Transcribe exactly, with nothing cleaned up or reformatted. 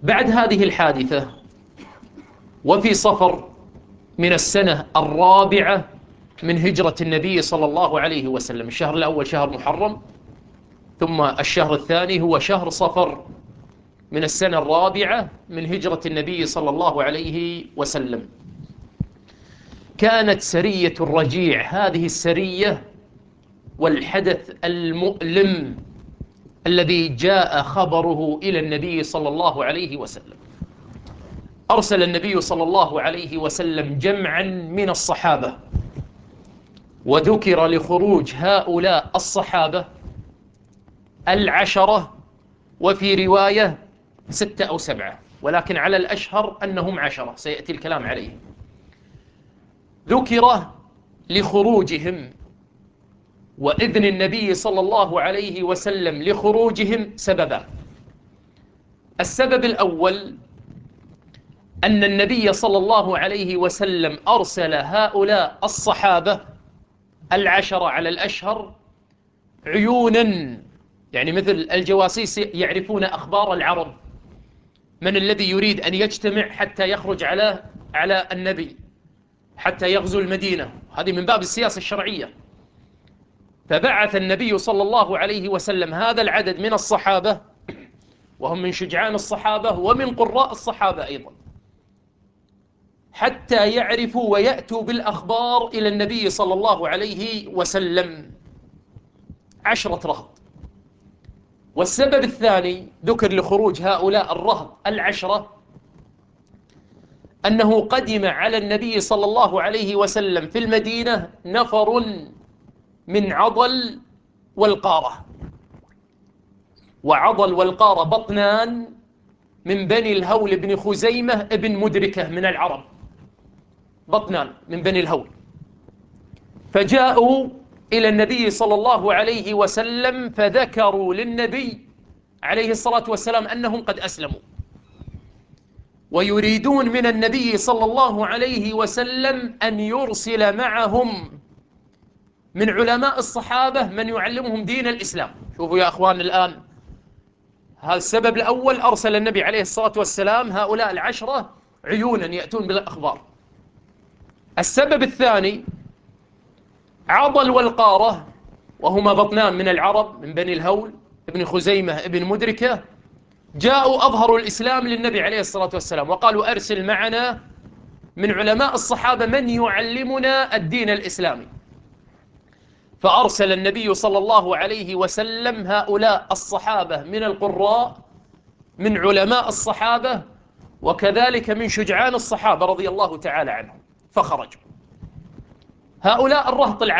بعد هذه الحادثة وفي صفر من السنة الرابعة من هجرة النبي صلى الله عليه وسلم، الشهر الأول شهر محرم، ثم الشهر الثاني هو شهر صفر من السنة الرابعة من هجرة النبي صلى الله عليه وسلم، كانت سرية الرجيع، هذه السرية والحدث المؤلم الذي جاء خبره إلى النبي صلى الله عليه وسلم. أرسل النبي صلى الله عليه وسلم جمعا من الصحابة، وذكر لخروج هؤلاء الصحابة العشرة، وفي رواية ستة أو سبعة، ولكن على الأشهر أنهم عشرة سيأتي الكلام عليهم. ذكر لخروجهم وإذن النبي صلى الله عليه وسلم لخروجهم سببان. السبب الأول أن النبي صلى الله عليه وسلم أرسل هؤلاء الصحابة العشرة على الأشهر عيونا، يعني مثل الجواسيس يعرفون أخبار العرب، من الذي يريد أن يجتمع حتى يخرج على على النبي حتى يغزو المدينة، هذه من باب السياسة الشرعية. فبعث النبي صلى الله عليه وسلم هذا العدد من الصحابة، وهم من شجعان الصحابة ومن قراء الصحابة أيضا، حتى يعرفوا ويأتوا بالأخبار إلى النبي صلى الله عليه وسلم، عشرة رهط. والسبب الثاني ذكر لخروج هؤلاء الرهط العشرة أنه قدم على النبي صلى الله عليه وسلم في المدينة نفر من عضل والقارة، وعضل والقارة بطنان من بني الهول بن خزيمة ابن مدركة من العرب، بطنان من بني الهول. فجاءوا إلى النبي صلى الله عليه وسلم فذكروا للنبي عليه الصلاة والسلام أنهم قد أسلموا، ويريدون من النبي صلى الله عليه وسلم أن يرسل معهم من علماء الصحابة من يعلمهم دين الإسلام. شوفوا يا أخوان الآن، هذا السبب الأول، أرسل النبي عليه الصلاة والسلام هؤلاء العشرة عيونا يأتون بالأخبار. السبب الثاني عضل والقارة، وهما بطنان من العرب من بني الهول ابن خزيمة ابن مدركة، جاءوا أظهروا الإسلام للنبي عليه الصلاة والسلام وقالوا أرسل معنا من علماء الصحابة من يعلمنا الدين الإسلامي. فأرسل النبي صلى الله عليه وسلم هؤلاء الصحابة من القراء، من علماء الصحابة، وكذلك من شجعان الصحابة رضي الله تعالى عنهم، فخرجوا هؤلاء الرهط العشرة